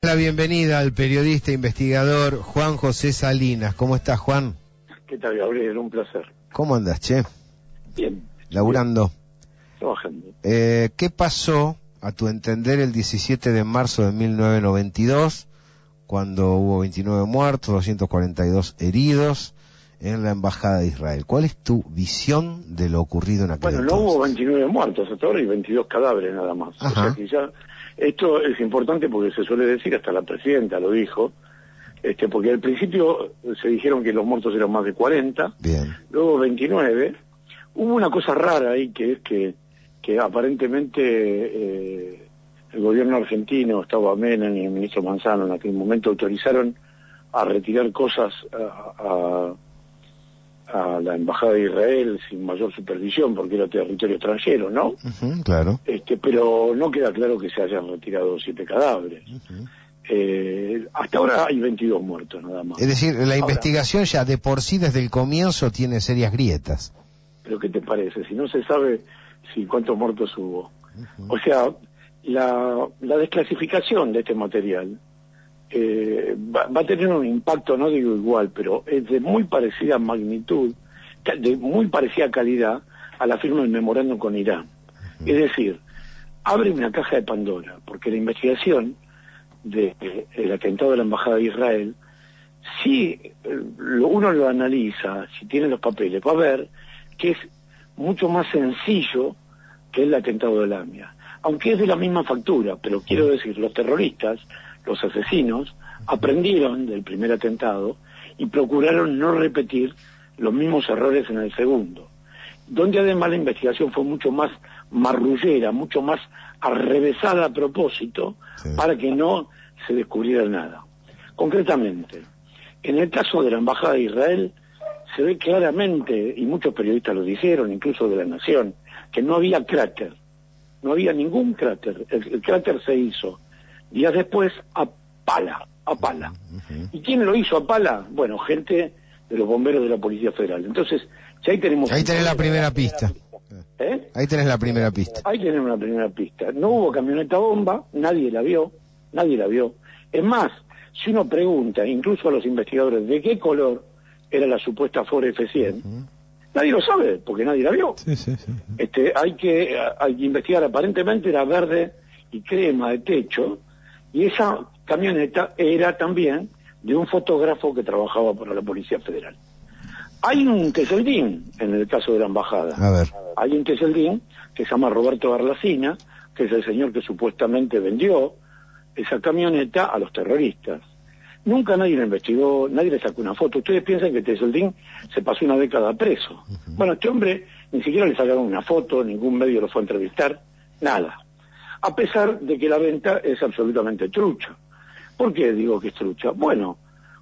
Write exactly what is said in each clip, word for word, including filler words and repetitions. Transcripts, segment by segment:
la bienvenida al periodista investigador Juan José Salinas. ¿Cómo estás, Juan? ¿Qué tal, Gabriel? Un placer. ¿Cómo andas, che? Bien. ¿Laburando? Bien. Trabajando. Eh, ¿Qué pasó, a tu entender, el diecisiete de marzo de mil novecientos noventa y dos, cuando hubo veintinueve muertos, doscientos cuarenta y dos heridos en la Embajada de Israel? ¿Cuál es tu visión de lo ocurrido en aquel Bueno, entonces? no hubo veintinueve muertos hasta ahora y veintidós cadáveres nada más. Ajá. O sea que ya, esto es importante porque se suele decir, hasta la presidenta lo dijo, este, porque al principio se dijeron que los muertos eran más de cuarenta, Bien. luego veintinueve. Hubo una cosa rara ahí, que es que, que aparentemente eh, el gobierno argentino, estaba Menem y el ministro Manzano en aquel momento, autorizaron a retirar cosas a, a a la Embajada de Israel sin mayor supervisión porque era territorio extranjero, ¿no? Uh-huh, claro. Este, pero no queda claro que se hayan retirado siete cadáveres. Uh-huh. Eh, hasta ahora hay veintidós muertos nada más. Es decir, la ahora, investigación ya de por sí desde el comienzo tiene serias grietas. ¿Pero qué te parece? Si no se sabe si cuántos muertos hubo. Uh-huh. O sea, la, la desclasificación de este material Eh, va, va a tener un impacto, no digo igual, pero es de muy parecida magnitud, de muy parecida calidad a la firma del memorándum con Irán. Uh-huh. Es decir, abre una caja de Pandora, porque la investigación del de, atentado de la Embajada de Israel, si lo, uno lo analiza, si tiene los papeles, va a ver que es mucho más sencillo que el atentado de Lamia, aunque es de la misma factura, pero quiero decir, los terroristas, los asesinos, aprendieron del primer atentado y procuraron no repetir los mismos errores en el segundo, donde además la investigación fue mucho más marrullera, mucho más arrevesada a propósito, sí, para que no se descubriera nada. Concretamente, en el caso de la Embajada de Israel, se ve claramente, y muchos periodistas lo dijeron, incluso de La Nación, que no había cráter, no había ningún cráter. El, el cráter se hizo días después a pala, a pala. Uh-huh. ¿Y quién lo hizo a pala? Bueno, gente de los bomberos de la Policía Federal. Entonces, ya ahí tenemos... Ahí tenés la primera pista. ¿Eh? Ahí tenés la primera pista. Ahí tenés una primera pista. No hubo camioneta bomba, nadie la vio, nadie la vio. Es más, si uno pregunta, incluso a los investigadores, de qué color era la supuesta Ford F cien, uh-huh, nadie lo sabe, porque nadie la vio. Sí, sí, sí. Este, hay que, hay que investigar, aparentemente era verde y crema de techo, y esa camioneta era también de un fotógrafo que trabajaba para la Policía Federal. Hay un teseldín en el caso de la Embajada. A ver. Hay un teseldín que se llama Roberto Barlacina, que es el señor que supuestamente vendió esa camioneta a los terroristas. Nunca nadie lo investigó, nadie le sacó una foto. Ustedes piensan que Teseldín se pasó una década preso. Uh-huh. Bueno, este hombre ni siquiera le sacaron una foto, ningún medio lo fue a entrevistar, nada. A pesar de que la venta es absolutamente trucha. ¿Por qué digo que es trucha? Bueno,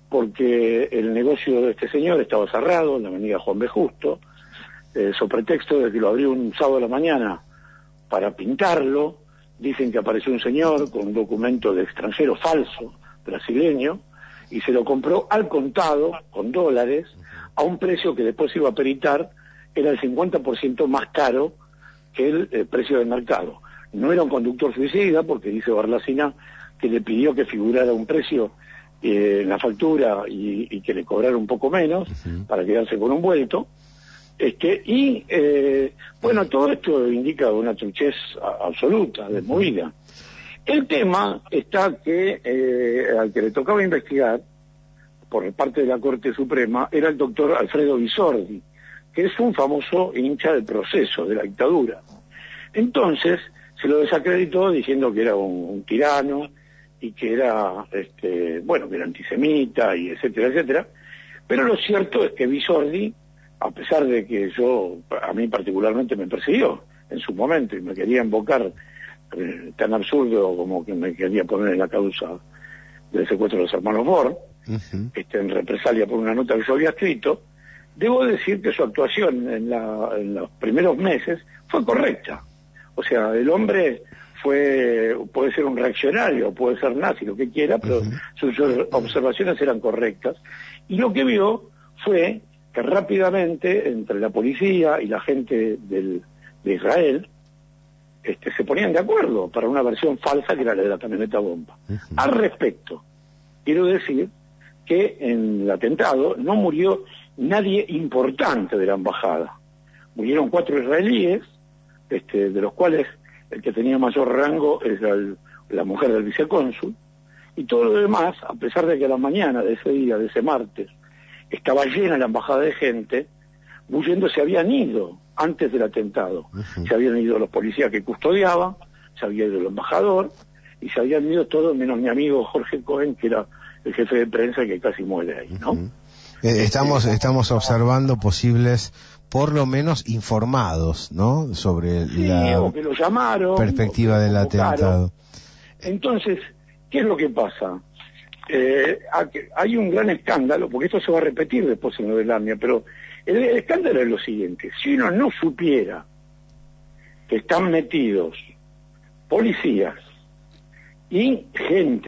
porque el negocio de este señor estaba cerrado en la avenida Juan B. Justo, eh, sobre pretexto de que lo abrió un sábado a la mañana para pintarlo. Dicen que apareció un señor con un documento de extranjero falso, brasileño, y se lo compró al contado, con dólares, a un precio que después iba a peritar, era el cincuenta por ciento más caro que el, el precio del mercado. No era un conductor suicida, porque dice Barlacina que le pidió que figurara un precio eh, en la factura y, y que le cobrara un poco menos, uh-huh, para quedarse con un vuelto. Este, y, eh, bueno, todo esto indica una truchez a, absoluta, desmovida. El tema está que eh, al que le tocaba investigar por parte de la Corte Suprema era el doctor Alfredo Bisordi, que es un famoso hincha del proceso, de la dictadura. Entonces se lo desacreditó diciendo que era un, un tirano y que era, este, bueno, que era antisemita y etcétera, etcétera. Pero lo cierto es que Bisordi, a pesar de que yo, a mí particularmente me persiguió en su momento y me quería invocar eh, tan absurdo como que me quería poner en la causa del secuestro de los hermanos Born, uh-huh, este, en represalia por una nota que yo había escrito, debo decir que su actuación en, la, en los primeros meses fue correcta. O sea, el hombre fue, puede ser un reaccionario, puede ser nazi, lo que quiera, pero uh-huh, sus observaciones eran correctas. Y lo que vio fue que rápidamente, entre la policía y la gente del, de Israel, este, se ponían de acuerdo para una versión falsa que era la de la camioneta bomba. Uh-huh. Al respecto, quiero decir que en el atentado no murió nadie importante de la embajada. Murieron cuatro israelíes, este, de los cuales el que tenía mayor rango es la, la mujer del vicecónsul, y todo lo demás, a pesar de que a la mañana de ese día, de ese martes, estaba llena la embajada de gente, huyendo se habían ido antes del atentado. Uh-huh. Se habían ido los policías que custodiaban, se había ido el embajador, y se habían ido todos menos mi amigo Jorge Cohen, que era el jefe de prensa que casi muere ahí, ¿no? Uh-huh. Eh, estamos, estamos observando posibles, por lo menos informados, ¿no? Sobre sí, la o que lo llamaron, perspectiva del atentado. Entonces, ¿qué es lo que pasa? Eh, hay un gran escándalo, porque esto se va a repetir después en lo del AMIA, pero el, el escándalo es lo siguiente: si uno no supiera que están metidos policías y gente